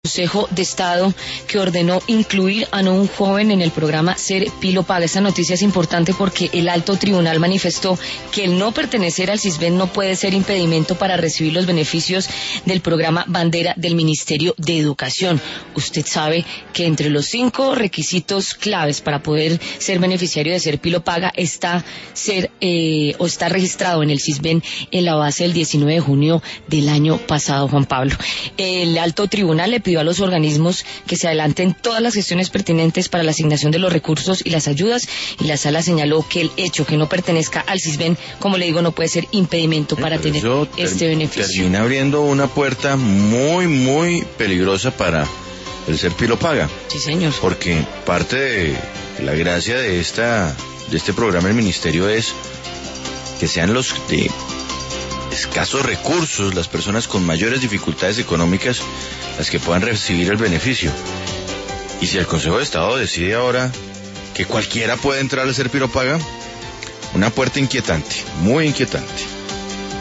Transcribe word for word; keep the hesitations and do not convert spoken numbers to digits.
Consejo de Estado que ordenó incluir a un joven en el programa Ser Pilo Paga. Esta noticia es importante porque el alto tribunal manifestó que el no pertenecer al CISBEN no puede ser impedimento para recibir los beneficios del programa Bandera del Ministerio de Educación. Usted sabe que entre los cinco requisitos claves para poder ser beneficiario de Ser Pilo Paga está ser eh, o estar registrado en el CISBEN en la base del diecinueve de junio del año pasado, Juan Pablo. El alto tribunal le pidió a los organismos que se adelanten todas las gestiones pertinentes para la asignación de los recursos y las ayudas, y la sala señaló que el hecho que no pertenezca al CISBEN, como le digo, no puede ser impedimento para tener este beneficio. Termina abriendo una puerta muy, muy peligrosa para el Ser Pilo Paga. Sí, señor. Porque parte de la gracia de esta de este programa del ministerio es que sean los de escasos recursos, las personas con mayores dificultades económicas, las que puedan recibir el beneficio. Y si el Consejo de Estado decide ahora que cualquiera puede entrar al Ser Pilo Paga, una puerta inquietante, muy inquietante.